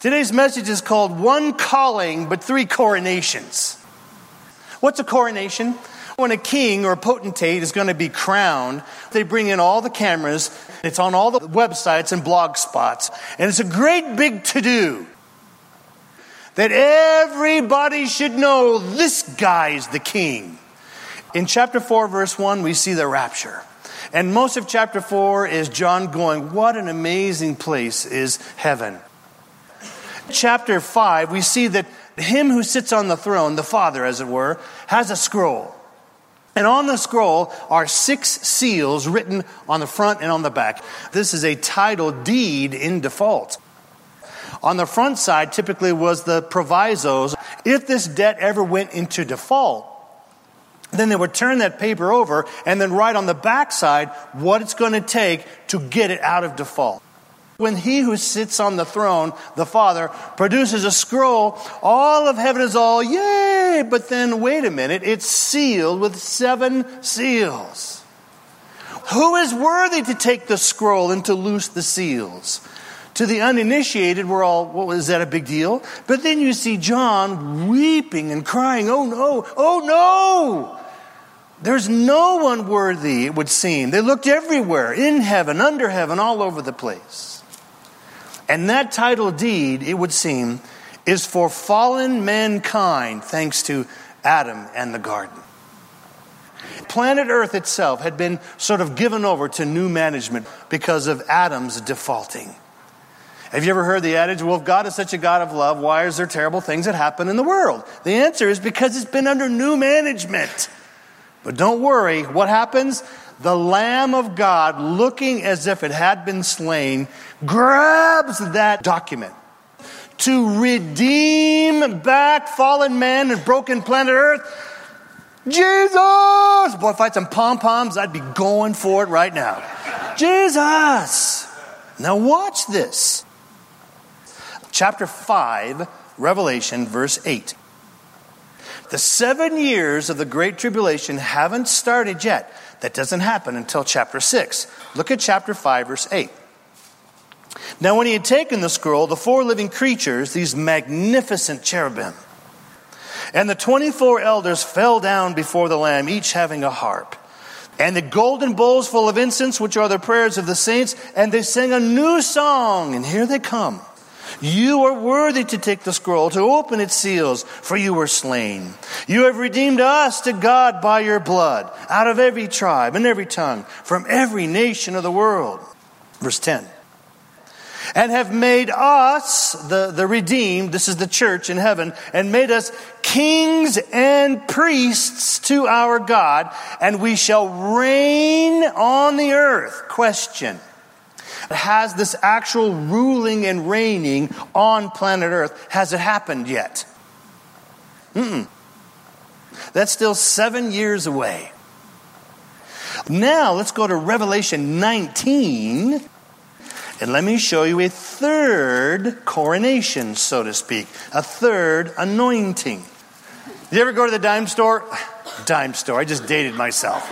Today's message is called One Calling, but Three Coronations. What's a coronation? When a king or a potentate is going to be crowned, they bring in all the cameras. It's on all the websites and blog spots. And it's a great big to-do that everybody should know this guy's the king. In chapter 4, verse 1, we see the rapture. And most of chapter 4 is John going, what an amazing place is heaven. Chapter 5, we see that him who sits on the throne, the Father as it were, has a scroll. And on the scroll are 6 seals written on the front and on the back. This is a title deed in default. On the front side typically was the provisos. If this debt ever went into default, then they would turn that paper over and then write on the back side what it's going to take to get it out of default. When he who sits on the throne, the Father, produces a scroll, all of heaven is all, yay! But then, wait a minute, it's sealed with 7 seals. Who is worthy to take the scroll and to loose the seals? To the uninitiated, we're all, well, is that a big deal? But then you see John weeping and crying, oh no! There's no one worthy, it would seem. They looked everywhere, in heaven, under heaven, all over the place. And that title deed, it would seem, is for fallen mankind, thanks to Adam and the garden. Planet Earth itself had been sort of given over to new management because of Adam's defaulting. Have you ever heard the adage, well, if God is such a God of love, why is there terrible things that happen in the world? The answer is because it's been under new management. But don't worry, what happens? The Lamb of God, looking as if it had been slain, grabs that document to redeem back fallen man and broken planet Earth. Jesus! Boy, if I had some pom-poms, I'd be going for it right now. Jesus! Now watch this. Chapter 5, Revelation, verse 8. The 7 years of the Great Tribulation haven't started yet. That doesn't happen until chapter 6. Look at chapter 5, verse 8. Now when he had taken the scroll, the 4 living creatures, these magnificent cherubim, and the 24 elders fell down before the Lamb, each having a harp, and the golden bowls full of incense, which are the prayers of the saints, and they sang a new song, and here they come. You are worthy to take the scroll, to open its seals, for you were slain. You have redeemed us to God by your blood, out of every tribe and every tongue, from every nation of the world. Verse 10. And have made us, the redeemed, this is the church in heaven, and made us kings and priests to our God, and we shall reign on the earth. Question. Has this actual ruling and reigning on planet Earth, has it happened yet? That's still 7 years away. Now let's go to Revelation 19, and let me show you a third coronation, so to speak, a third anointing. Did you ever go to the dime store? Dime store, I just dated myself.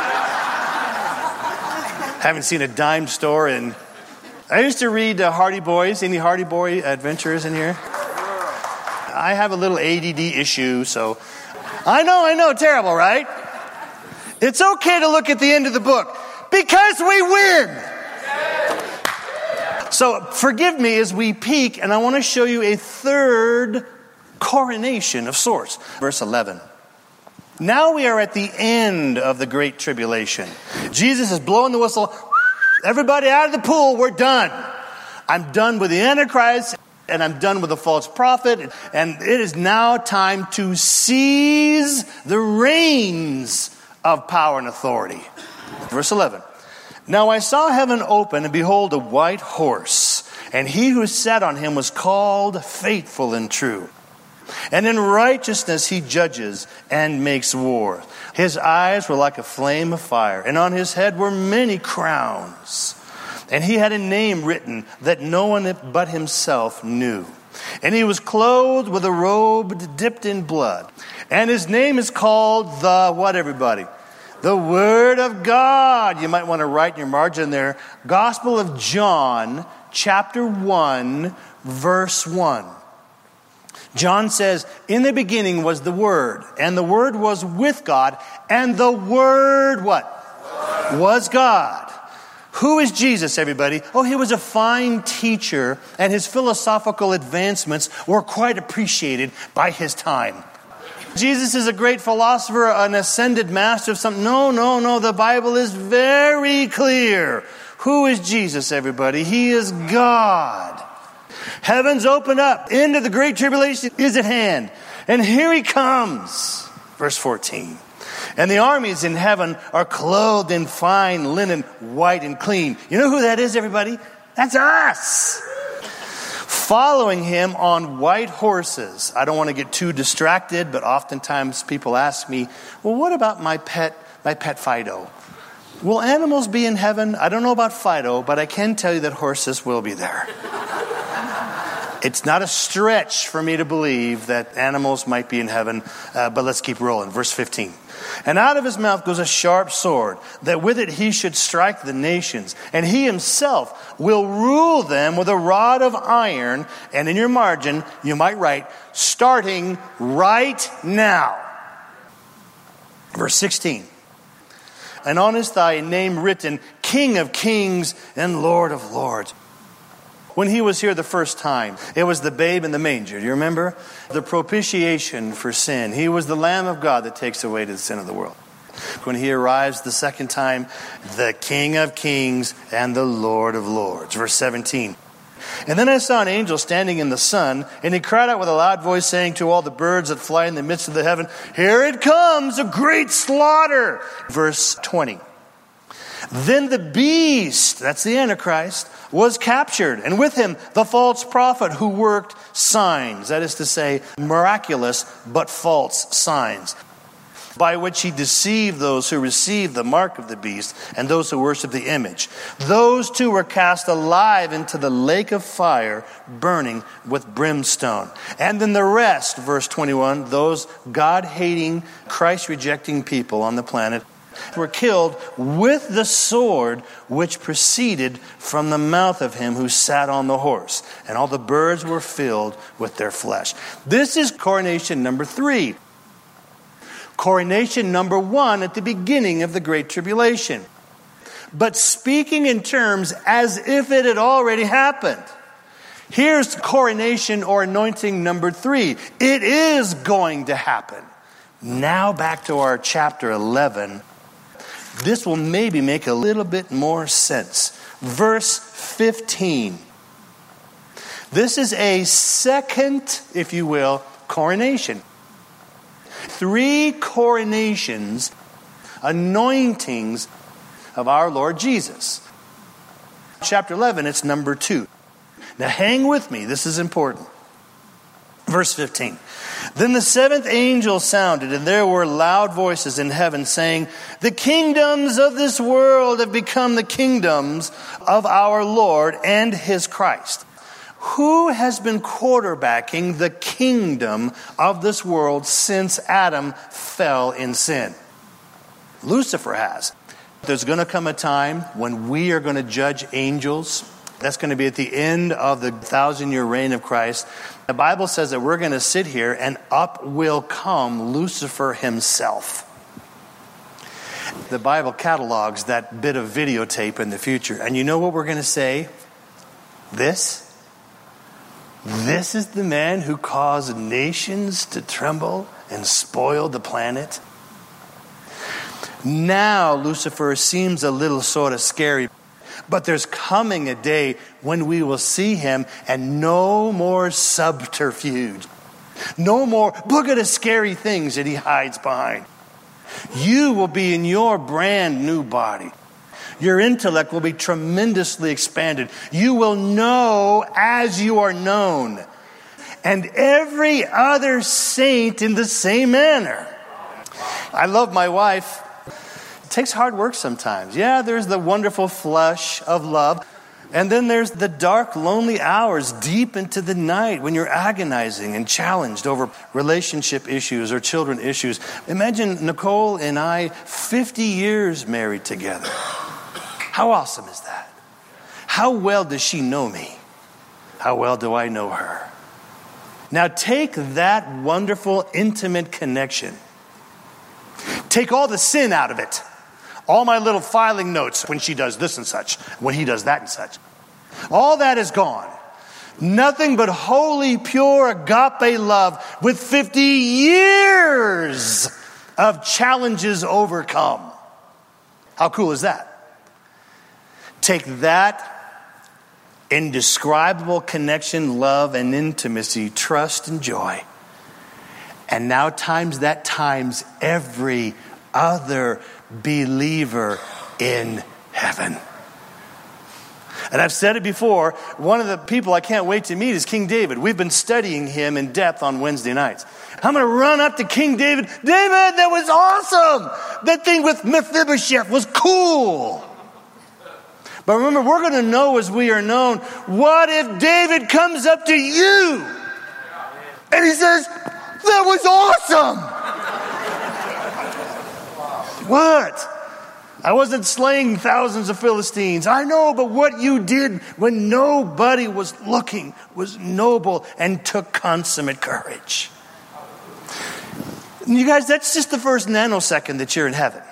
Haven't seen a dime store in... I used to read Hardy Boys. Any Hardy Boy adventurers in here? I have a little ADD issue, so... I know, terrible, right? It's okay to look at the end of the book, because we win! So forgive me as we peek, and I want to show you a third coronation of sorts. Verse 11. Now we are at the end of the Great Tribulation. Jesus is blowing the whistle. Everybody out of the pool, we're done. I'm done with the Antichrist, and I'm done with the false prophet, and it is now time to seize the reins of power and authority. Verse 11. Now I saw heaven open, and behold, a white horse, and he who sat on him was called Faithful and True. And in righteousness he judges and makes war. His eyes were like a flame of fire, and on his head were many crowns. And he had a name written that no one but himself knew. And he was clothed with a robe dipped in blood. And his name is called the, what everybody? The Word of God. You might want to write in your margin there. Gospel of John, chapter 1, verse 1. John says, in the beginning was the Word, and the Word was with God, and the Word, what? Was God. Who is Jesus, everybody? Oh, he was a fine teacher, and his philosophical advancements were quite appreciated by his time. Jesus is a great philosopher, an ascended master of something. No. The Bible is very clear. Who is Jesus, everybody? He is God. Heavens open up. End of the great tribulation is at hand. And here he comes. Verse 14. And the armies in heaven are clothed in fine linen, white and clean. You know who that is, everybody? That's us. Following him on white horses. I don't want to get too distracted, but oftentimes people ask me, well, what about my pet Fido? Will animals be in heaven? I don't know about Fido, but I can tell you that horses will be there. It's not a stretch for me to believe that animals might be in heaven, but let's keep rolling. Verse 15. And out of his mouth goes a sharp sword, that with it he should strike the nations. And he himself will rule them with a rod of iron. And in your margin, you might write, starting right now. Verse 16. And on his thigh a name written, King of Kings and Lord of Lords. When he was here the first time, it was the babe in the manger. Do you remember? The propitiation for sin. He was the Lamb of God that takes away the sin of the world. When he arrives the second time, the King of Kings and the Lord of Lords. Verse 17. And then I saw an angel standing in the sun, and he cried out with a loud voice, saying to all the birds that fly in the midst of the heaven, here it comes, a great slaughter. Verse 20. Then the beast, that's the Antichrist, was captured, and with him the false prophet who worked signs, that is to say, miraculous but false signs, by which he deceived those who received the mark of the beast and those who worship the image. Those two were cast alive into the lake of fire, burning with brimstone. And then the rest, verse 21, those God-hating, Christ-rejecting people on the planet were killed with the sword which proceeded from the mouth of him who sat on the horse. And all the birds were filled with their flesh. This is coronation number 3. Coronation number 1 at the beginning of the Great Tribulation. But speaking in terms as if it had already happened. Here's coronation or anointing number 3. It is going to happen. Now back to our chapter 11. This will maybe make a little bit more sense. Verse 15. This is a second, if you will, coronation. 3 coronations, anointings of our Lord Jesus. Chapter 11, it's number 2. Now hang with me, this is important. Verse 15. Then the 7th angel sounded, and there were loud voices in heaven saying, the kingdoms of this world have become the kingdoms of our Lord and his Christ. Who has been quarterbacking the kingdom of this world since Adam fell in sin? Lucifer has. There's going to come a time when we are going to judge angels. That's going to be at the end of the 1,000-year reign of Christ. The Bible says that we're going to sit here and up will come Lucifer himself. The Bible catalogs that bit of videotape in the future. And you know what we're going to say? This is the man who caused nations to tremble and spoil the planet. Now Lucifer seems a little sort of scary. But there's coming a day when we will see him and no more subterfuge. No more, look at the scary things that he hides behind. You will be in your brand new body. Your intellect will be tremendously expanded. You will know as you are known. And every other saint in the same manner. I love my wife. It takes hard work sometimes. Yeah, there's the wonderful flush of love. And then there's the dark, lonely hours deep into the night when you're agonizing and challenged over relationship issues or children issues. Imagine Nicole and I, 50 years married together. How awesome is that? How well does she know me? How well do I know her? Now take that wonderful, intimate connection. Take all the sin out of it. All my little filing notes when she does this and such, when he does that and such. All that is gone. Nothing but holy, pure agape love with 50 years of challenges overcome. How cool is that? Take that indescribable connection, love, and intimacy, trust, and joy, and now times that times every other believer in heaven. And I've said it before, one of the people I can't wait to meet is King David. We've been studying him in depth on Wednesday nights. I'm going to run up to King David. David, that was awesome. That thing with Mephibosheth was cool. But remember, we're going to know as we are known. What if David comes up to you and he says, that was awesome? What? I wasn't slaying thousands of Philistines. I know, but what you did when nobody was looking was noble and took consummate courage. And you guys, that's just the first nanosecond that you're in heaven.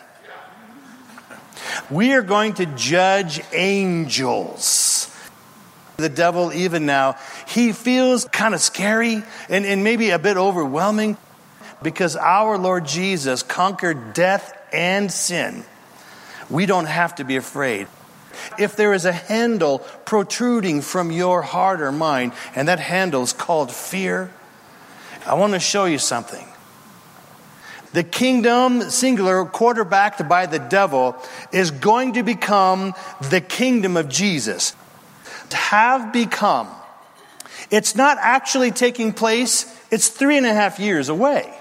We are going to judge angels. The devil, even now, he feels kind of scary and maybe a bit overwhelming because our Lord Jesus conquered death and sin. We don't have to be afraid. If there is a handle protruding from your heart or mind, and that handle is called fear, I want to show you something. The kingdom, singular, quarterbacked by the devil, is going to become the kingdom of Jesus. Have become. It's not actually taking place. It's 3.5 years away.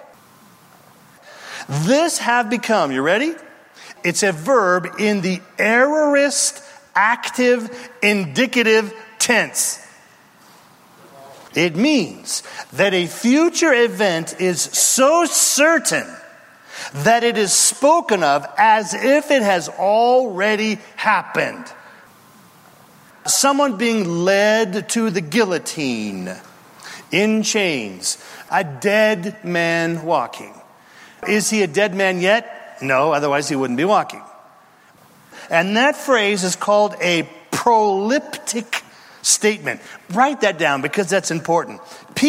This have become, you ready? It's a verb in the aorist, active, indicative tense. It means that a future event is so certain that it is spoken of as if it has already happened. Someone being led to the guillotine in chains, a dead man walking. Is he a dead man yet? No, otherwise he wouldn't be walking. And that phrase is called a proleptic statement. Write that down because that's important.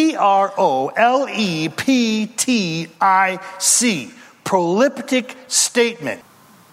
P-R-O-L-E-P-T-I-C. Proleptic statement.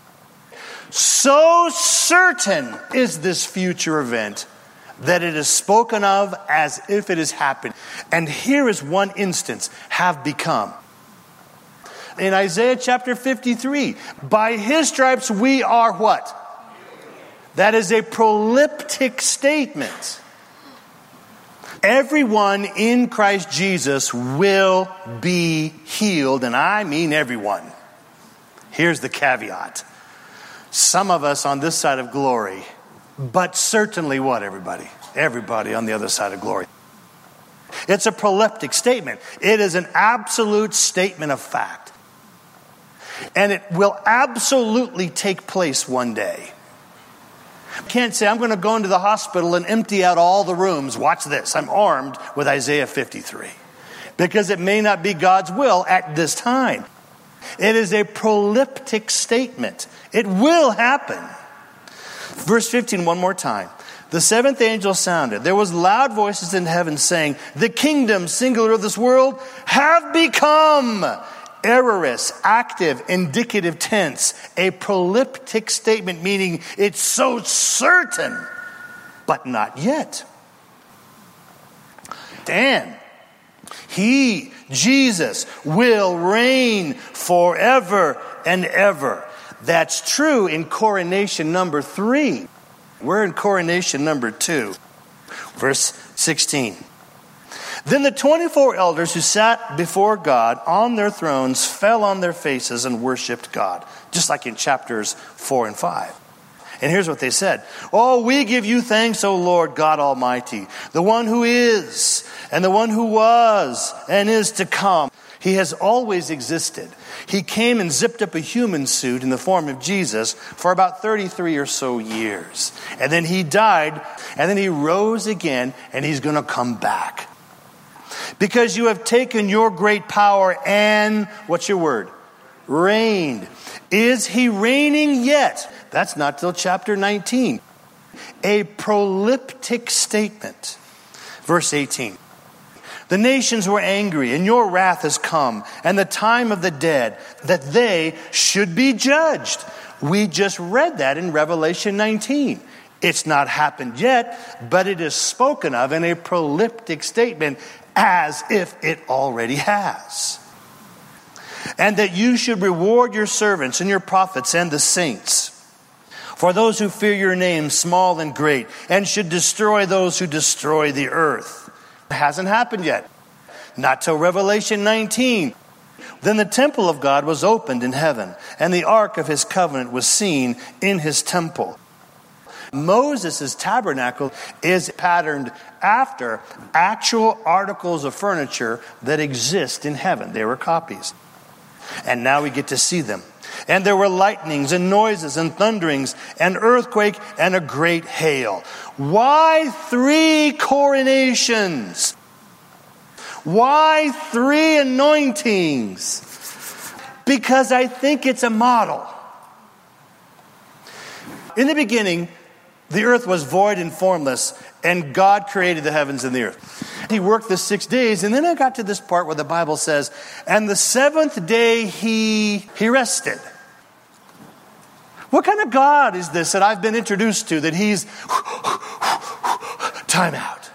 So certain is this future event that it is spoken of as if it has happened. And here is one instance, have become. In Isaiah chapter 53, by his stripes we are what? That is a proleptic statement. Everyone in Christ Jesus will be healed, and I mean everyone. Here's the caveat. Some of us on this side of glory, but certainly what, everybody? Everybody on the other side of glory. It's a proleptic statement. It is an absolute statement of fact. And it will absolutely take place one day. You can't say, I'm going to go into the hospital and empty out all the rooms. Watch this. I'm armed with Isaiah 53. Because it may not be God's will at this time. It is a proleptic statement. It will happen. Verse 15, one more time. The seventh angel sounded. There was loud voices in heaven saying, the kingdom, singular, of this world have become... aorist, active, indicative tense, a proleptic statement, meaning it's so certain, but not yet. And he, Jesus, will reign forever and ever. That's true in coronation number 3. We're in coronation number 2. Verse 16. Then the 24 elders who sat before God on their thrones fell on their faces and worshiped God, just like in chapters 4 and 5. And here's what they said. Oh, we give you thanks, O Lord God Almighty, the one who is, and the one who was, and is to come. He has always existed. He came and zipped up a human suit in the form of Jesus for about 33 or so years. And then he died, and then he rose again, and he's going to come back. Because you have taken your great power and, what's your word? Reigned. Is he reigning yet? That's not till chapter 19. A proleptic statement. Verse 18. The nations were angry, and your wrath has come, and the time of the dead, that they should be judged. We just read that in Revelation 19. It's not happened yet, but it is spoken of in a proleptic statement as if it already has. And that you should reward your servants and your prophets and the saints, for those who fear your name, small and great, and should destroy those who destroy the earth. It hasn't happened yet. Not till Revelation 19. Then the temple of God was opened in heaven, and the ark of his covenant was seen in his temple. Moses' tabernacle is patterned after actual articles of furniture that exist in heaven. They were copies. And now we get to see them. And there were lightnings and noises and thunderings and earthquake and a great hail. Why 3 coronations? Why 3 anointings? Because I think it's a model. In the beginning, the earth was void and formless, and God created the heavens and the earth. He worked the 6 days, and then I got to this part where the Bible says, and the 7th day he rested. What kind of God is this that I've been introduced to, that he's time out?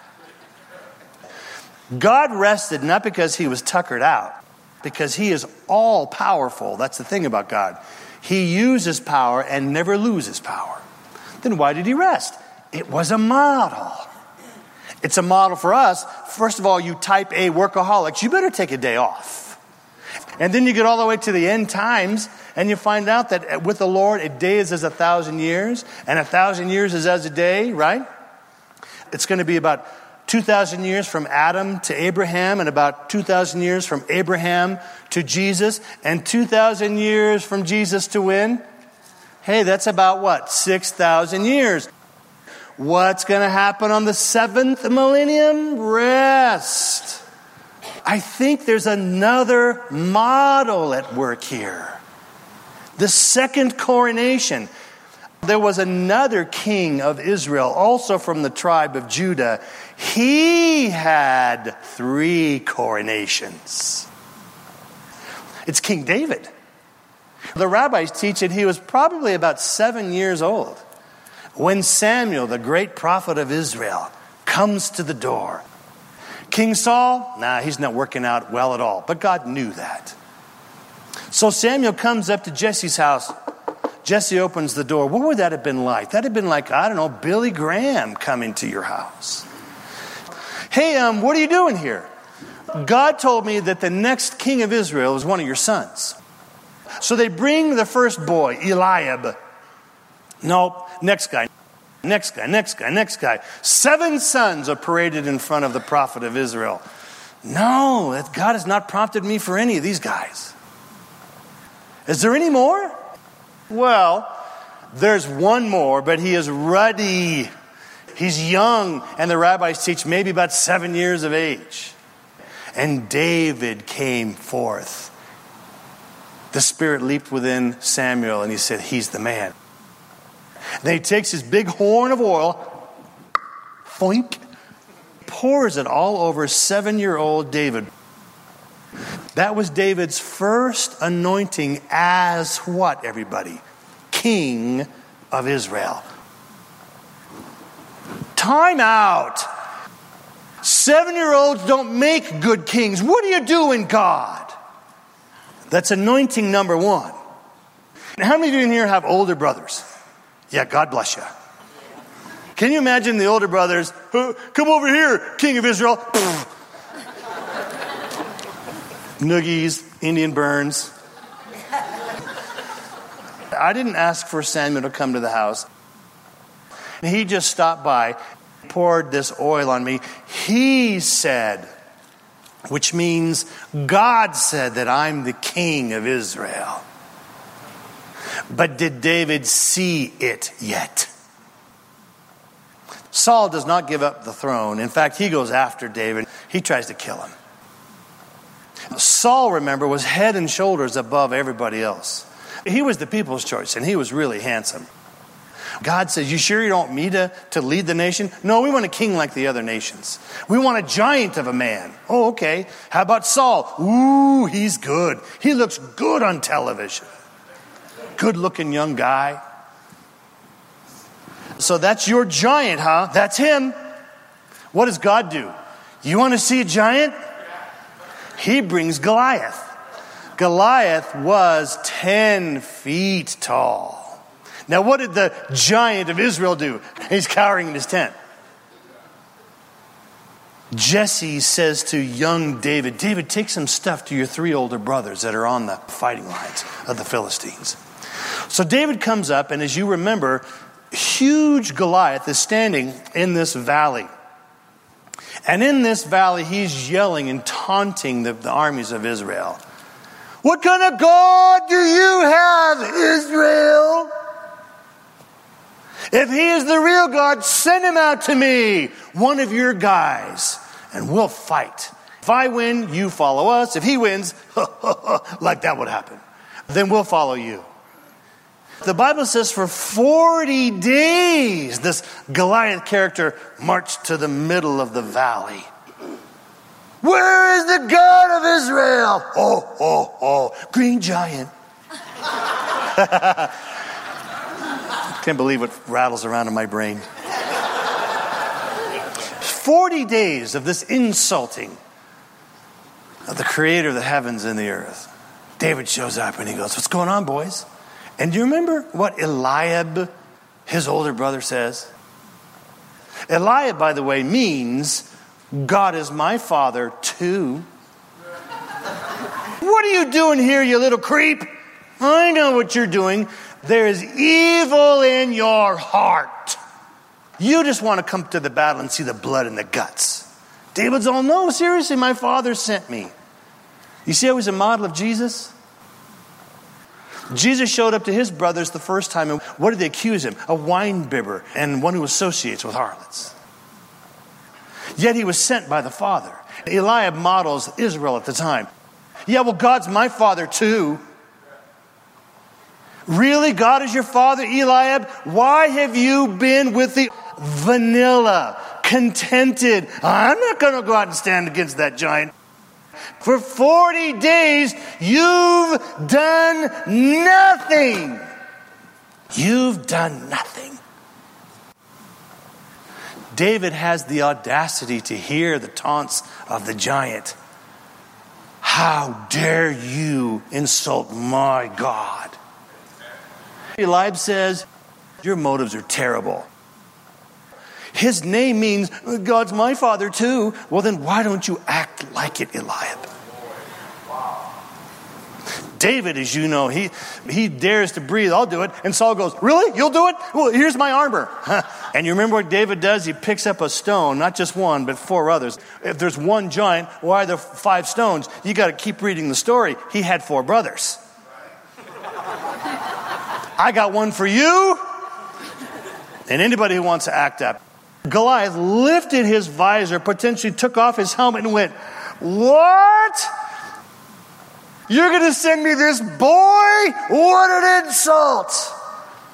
God rested not because he was tuckered out, because he is all powerful. That's the thing about God. He uses power and never loses power. Then why did he rest? It was a model. It's a model for us. First of all, you type A workaholics, you better take a day off. And then you get all the way to the end times, and you find out that with the Lord, a day is as 1,000 years, and 1,000 years is as a day, right? It's going to be about 2,000 years from Adam to Abraham, and about 2,000 years from Abraham to Jesus, and 2,000 years from Jesus to when? Hey, that's about what? 6,000 years. What's going to happen on the 7th millennium? Rest. I think there's another model at work here. The second coronation. There was another king of Israel, also from the tribe of Judah. He had 3 coronations. It's King David. The rabbis teach that he was probably about 7 years old when Samuel, the great prophet of Israel, comes to the door. King Saul, he's not working out well at all. But God knew that. So Samuel comes up to Jesse's house. Jesse opens the door. What would that have been like? That had been like, I don't know, Billy Graham coming to your house. Hey, what are you doing here? God told me that the next king of Israel is one of your sons. So they bring the first boy, Eliab. Nope, next guy. 7 sons are paraded in front of the prophet of Israel. No, God has not prompted me for any of these guys. Is there any more? Well, there's one more, but he is ruddy. He's young, and the rabbis teach maybe about 7 years of age. And David came forth. The Spirit leaped within Samuel, and he said, he's the man. Then he takes his big horn of oil, foink, pours it all over 7-year-old David. That was David's first anointing as what, everybody? King of Israel. Time out. 7-year-olds don't make good kings. What are you doing, God? That's anointing number 1. How many of you in here have older brothers? Yeah, God bless you. Can you imagine the older brothers? Come over here, King of Israel. Noogies, Indian burns. I didn't ask for Samuel to come to the house. He just stopped by, poured this oil on me. He said, which means God said that I'm the king of Israel. But did David see it yet? Saul does not give up the throne. In fact, he goes after David. He tries to kill him. Saul, remember, was head and shoulders above everybody else. He was the people's choice, and he was really handsome. God says, you sure you don't want me to lead the nation? No, we want a king like the other nations. We want a giant of a man. Oh, okay. How about Saul? Ooh, he's good. He looks good on television. Good-looking young guy. So that's your giant, huh? That's him. What does God do? You want to see a giant? He brings Goliath. Goliath was 10 feet tall. Now, what did the giant of Israel do? He's cowering in his tent. Jesse says to young David, David, take some stuff to your 3 older brothers that are on the fighting lines of the Philistines. So David comes up, and as you remember, huge Goliath is standing in this valley. And in this valley, he's yelling and taunting the armies of Israel. What kind of God do you have, Israel? If he is the real God, send him out to me, one of your guys, and we'll fight. If I win, you follow us. If he wins, like that would happen, then we'll follow you. The Bible says for 40 days, this Goliath character marched to the middle of the valley. Where is the God of Israel? Oh, green giant. Can't believe what rattles around in my brain. 40 days of this insulting of the creator of the heavens and the earth. David shows up and he goes, what's going on, boys? And do you remember what Eliab, his older brother, says? Eliab, by the way, means God is my father too. What are you doing here, you little creep? I know what you're doing. There is evil in your heart. You just want to come to the battle and see the blood and the guts. David's all, no, seriously, my father sent me. You see how he's a model of Jesus? Jesus showed up to his brothers the first time, and what did they accuse him? A wine bibber and one who associates with harlots. Yet he was sent by the Father. Eliab models Israel at the time. Yeah, well, God's my father too. Really? God is your father, Eliab? Why have you been with the vanilla, contented? I'm not going to go out and stand against that giant. For 40 days, you've done nothing. You've done nothing. David has the audacity to hear the taunts of the giant. How dare you insult my God? Eliab says, your motives are terrible. His name means God's my father too. Well, then why don't you act like it, Eliab? David, as you know, he dares to breathe. I'll do it. And Saul goes, really? You'll do it? Well, here's my armor. And you remember what David does? He picks up a stone, not just one, but 4 others. If there's one giant, why are there 5 stones? You got to keep reading the story. He had 4 brothers. I got one for you and anybody who wants to act up. Goliath lifted his visor, potentially took off his helmet and went, what? You're going to send me this boy? What an insult!